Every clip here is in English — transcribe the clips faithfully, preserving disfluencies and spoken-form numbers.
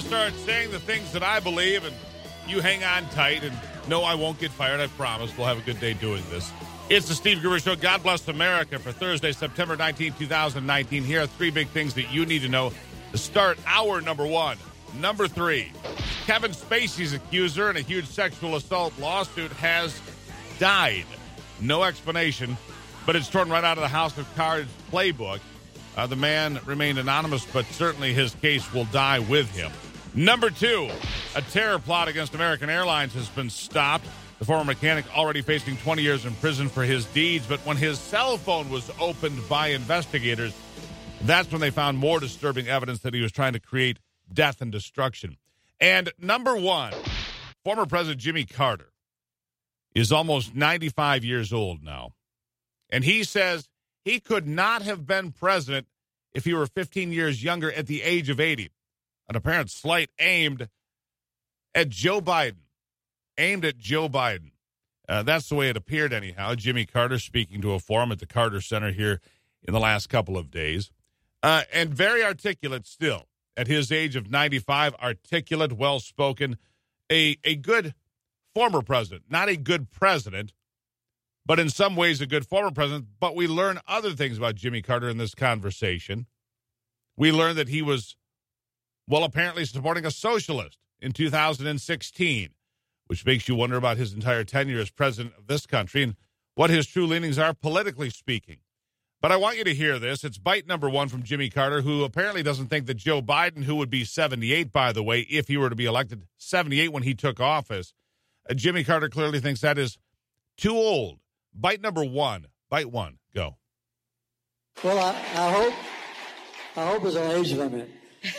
start saying the things that I believe, and you hang on tight. And no, I won't get fired. I promise. We'll have a good day doing this. It's the Steve Gruber Show. God bless America for Thursday, September nineteenth, twenty nineteen. Here are three big things that you need to know to start hour number one. Number three, Kevin Spacey's accuser in a huge sexual assault lawsuit has died. No explanation, but it's torn right out of the House of Cards playbook. Uh, the man remained anonymous, but certainly his case will die with him. Number two, a terror plot against American Airlines has been stopped. The former mechanic already facing twenty years in prison for his deeds, but when his cell phone was opened by investigators, that's when they found more disturbing evidence that he was trying to create death and destruction. And number one, former President Jimmy Carter is almost ninety-five years old now. And he says he could not have been president if he were fifteen years younger at the age of eighty. An apparent slight aimed at Joe Biden. Aimed at Joe Biden. Uh, that's the way it appeared anyhow. Jimmy Carter speaking to a forum at the Carter Center here in the last couple of days. Uh, and very articulate still. At his age of ninety-five, articulate, well-spoken, a, a good former president. Not a good president, but in some ways a good former president. But we learn other things about Jimmy Carter in this conversation. We learned that he was, well, apparently supporting a socialist in two thousand sixteen, which makes you wonder about his entire tenure as president of this country and what his true leanings are politically speaking. But I want you to hear this. It's bite number one from Jimmy Carter, who apparently doesn't think that Joe Biden, who would be seventy-eight, by the way, if he were to be elected, seventy-eight when he took office, uh, Jimmy Carter clearly thinks that is too old. Bite number one. Bite one. Go. Well, I, I hope I hope there's an age limit.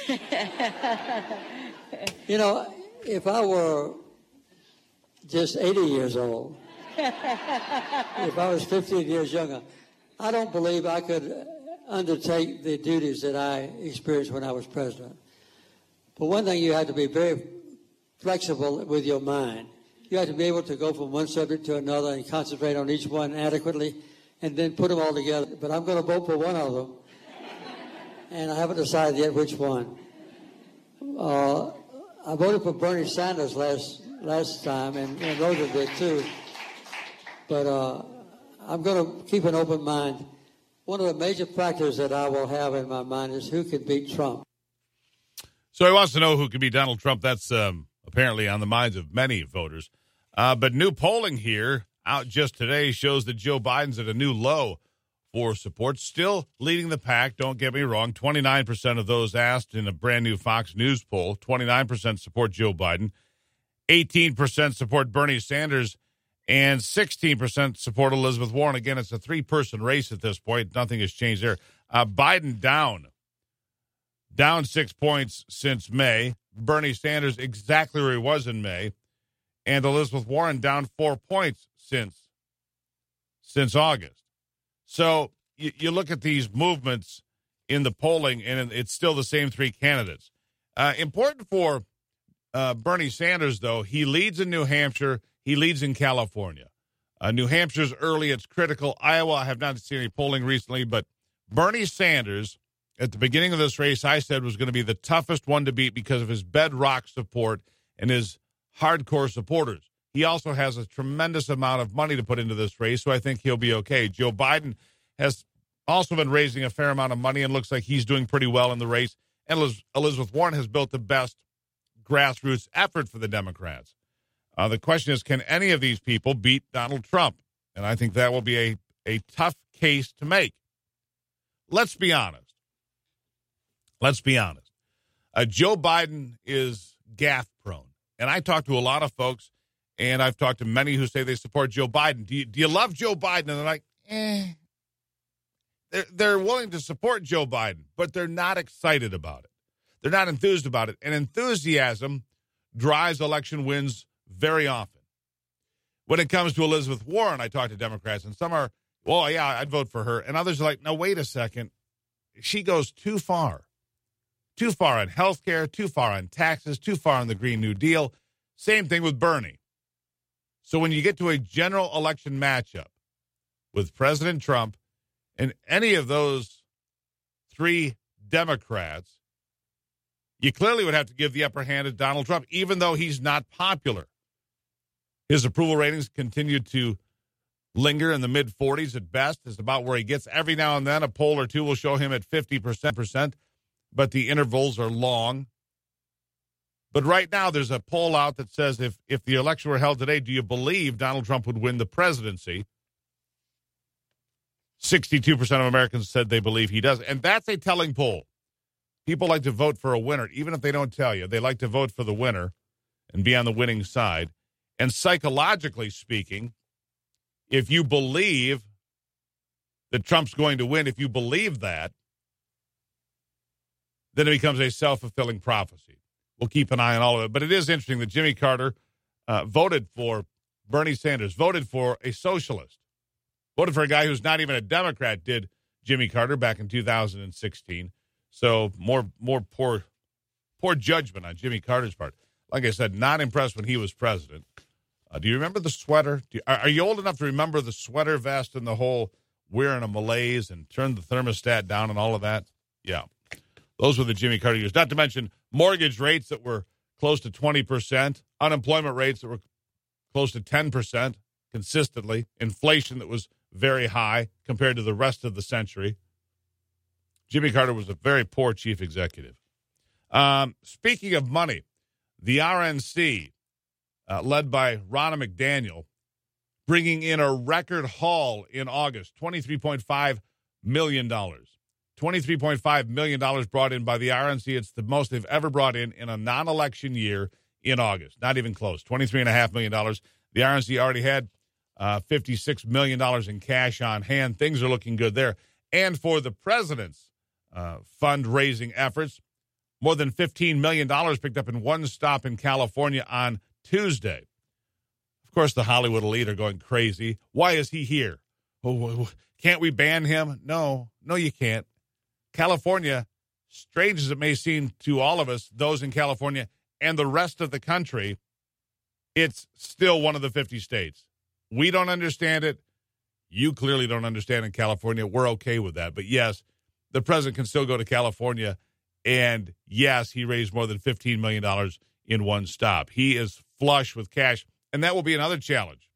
You know, if I were just eighty years old, if I was fifteen years younger, I don't believe I could undertake the duties that I experienced when I was president. But one thing, you have to be very flexible with your mind. You have to be able to go from one subject to another and concentrate on each one adequately and then put them all together. But I'm going to vote for one of them, and I haven't decided yet which one. Uh, I voted for Bernie Sanders last last time, and, and Rosa did too. But uh, I'm going to keep an open mind. One of the major factors that I will have in my mind is who can beat Trump. So he wants to know who can beat Donald Trump. That's um, apparently on the minds of many voters. Uh, but new polling here out just today shows that Joe Biden's at a new low for support, still leading the pack. Don't get me wrong. twenty-nine percent of those asked in a brand new Fox News poll, twenty-nine percent support Joe Biden, eighteen percent support Bernie Sanders, and sixteen percent support Elizabeth Warren. Again, it's a three-person race at this point. Nothing has changed there. Uh, Biden down. Down six points since May. Bernie Sanders exactly where he was in May. And Elizabeth Warren down four points since, since August. So you, you look at these movements in the polling, and it's still the same three candidates. Uh, important for uh, Bernie Sanders, though, he leads in New Hampshire. He leads in California. Uh, New Hampshire's early. It's critical. Iowa, I have not seen any polling recently, but Bernie Sanders, at the beginning of this race, I said was going to be the toughest one to beat because of his bedrock support and his hardcore supporters. He also has a tremendous amount of money to put into this race, so I think he'll be okay. Joe Biden has also been raising a fair amount of money and looks like he's doing pretty well in the race. And Liz- Elizabeth Warren has built the best grassroots effort for the Democrats. Uh, the question is, can any of these people beat Donald Trump? And I think that will be a, a tough case to make. Let's be honest. Let's be honest. Uh, Joe Biden is gaffe prone. And I talk to a lot of folks, and I've talked to many who say they support Joe Biden. Do you, do you love Joe Biden? And they're like, eh. They're, they're willing to support Joe Biden, but they're not excited about it. They're not enthused about it. And enthusiasm drives election wins very often. When it comes to Elizabeth Warren, I talk to Democrats, and some are, well, yeah, I'd vote for her. And others are like, no, wait a second. She goes too far. Too far on health care, too far on taxes, too far on the Green New Deal. Same thing with Bernie. So when you get to a general election matchup with President Trump and any of those three Democrats, you clearly would have to give the upper hand to Donald Trump, even though he's not popular. His approval ratings continue to linger in the mid forties at best. Is about where he gets. Every now and then, a poll or two will show him at fifty percent, but the intervals are long. But right now, there's a poll out that says if, if the election were held today, do you believe Donald Trump would win the presidency? sixty-two percent of Americans said they believe he does. And that's a telling poll. People like to vote for a winner, even if they don't tell you. They like to vote for the winner and be on the winning side. And psychologically speaking, if you believe that Trump's going to win, if you believe that, then it becomes a self-fulfilling prophecy. We'll keep an eye on all of it. But it is interesting that Jimmy Carter uh, voted for Bernie Sanders, voted for a socialist, voted for a guy who's not even a Democrat, did Jimmy Carter back in two thousand sixteen. So more more poor poor judgment on Jimmy Carter's part. Like I said, not impressed when he was president. Uh, do you remember the sweater? Do you, are, are you old enough to remember the sweater vest and the whole we're in a malaise and turn the thermostat down and all of that? Yeah. Those were the Jimmy Carter years. Not to mention mortgage rates that were close to twenty percent, unemployment rates that were close to ten percent consistently, inflation that was very high compared to the rest of the century. Jimmy Carter was a very poor chief executive. Um, speaking of money, the R N C, uh, led by Ronna McDaniel, bringing in a record haul in August, twenty-three point five million dollars. twenty-three point five million dollars brought in by the R N C. It's the most they've ever brought in in a non-election year in August. Not even close. twenty-three point five million dollars. The R N C already had uh, fifty-six million dollars in cash on hand. Things are looking good there. And for the president's uh, fundraising efforts, more than fifteen million dollars picked up in one stop in California on Tuesday. Of course, the Hollywood elite are going crazy. Why is he here? Oh, can't we ban him? No, no, you can't. California, strange as it may seem to all of us, those in California and the rest of the country, it's still one of the fifty states. We don't understand it. You clearly don't understand in California. We're okay with that. But yes, the president can still go to California, and yes, he raised more than fifteen million dollars in one stop. He is flush with cash, and that will be another challenge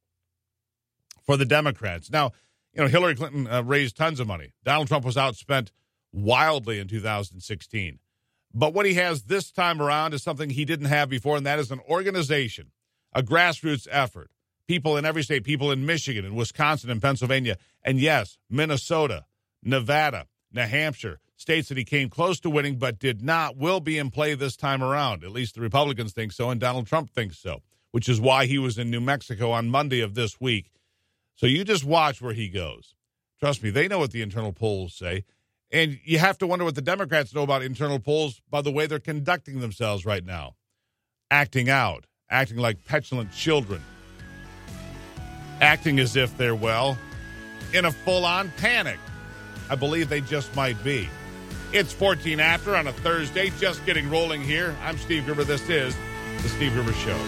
for the Democrats. Now, you know, Hillary Clinton uh, raised tons of money. Donald Trump was outspent wildly in two thousand sixteen. But what he has this time around is something he didn't have before, and that is an organization, a grassroots effort. People in every state, people in Michigan and Wisconsin and Pennsylvania, and yes, Minnesota, Nevada, New Hampshire, states that he came close to winning but did not, will be in play this time around. At least the Republicans think so, and Donald Trump thinks so, which is why he was in New Mexico on Monday of this week. So you just watch where he goes. Trust me, they know what the internal polls say. And you have to wonder what the Democrats know about internal polls by the way they're conducting themselves right now. Acting out, acting like petulant children, acting as if they're, well, in a full-on panic. I believe they just might be. It's fourteen after on a Thursday, just getting rolling here. I'm Steve Gruber. This is The Steve Gruber Show.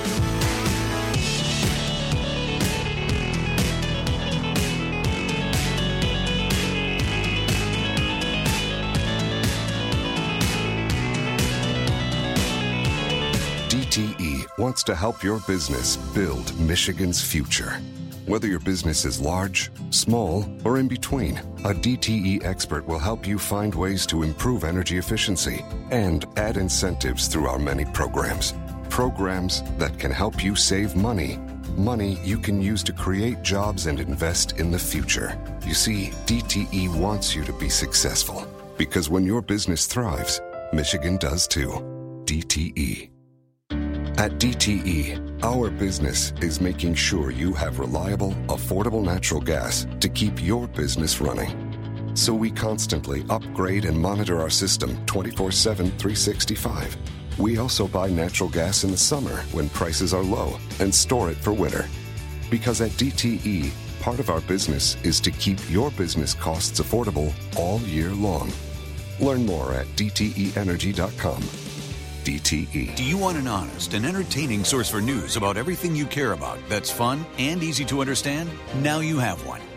D T E wants to help your business build Michigan's future. Whether your business is large, small, or in between, a D T E expert will help you find ways to improve energy efficiency and add incentives through our many programs. Programs that can help you save money. Money you can use to create jobs and invest in the future. You see, D T E wants you to be successful because when your business thrives, Michigan does too. D T E. At D T E, our business is making sure you have reliable, affordable natural gas to keep your business running. So we constantly upgrade and monitor our system twenty-four seven, three sixty-five. We also buy natural gas in the summer when prices are low and store it for winter. Because at D T E, part of our business is to keep your business costs affordable all year long. Learn more at D T E energy dot com. D T E. Do you want an honest and entertaining source for news about everything you care about that's fun and easy to understand? Now you have one.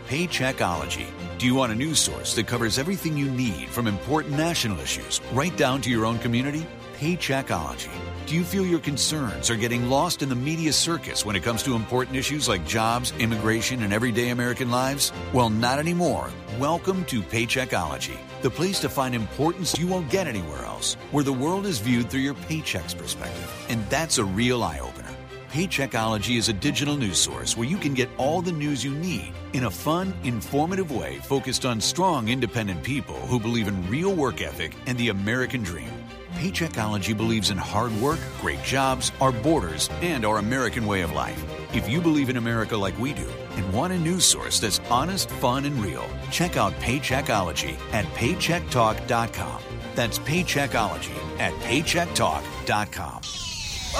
Paycheckology. Do you want a news source that covers everything you need from important national issues right down to your own community? Paycheckology. Do you feel your concerns are getting lost in the media circus when it comes to important issues like jobs, immigration, and everyday American lives? Well, not anymore. Welcome to Paycheckology, the place to find importance you won't get anywhere else, where the world is viewed through your paycheck's perspective. And that's a real eye-opener. Paycheckology is a digital news source where you can get all the news you need in a fun, informative way focused on strong, independent people who believe in real work ethic and the American dream. Paycheckology believes in hard work, great jobs, our borders, and our American way of life. If you believe in America like we do and want a news source that's honest, fun, and real, check out Paycheckology at paycheck talk dot com. That's Paycheckology at paycheck talk dot com.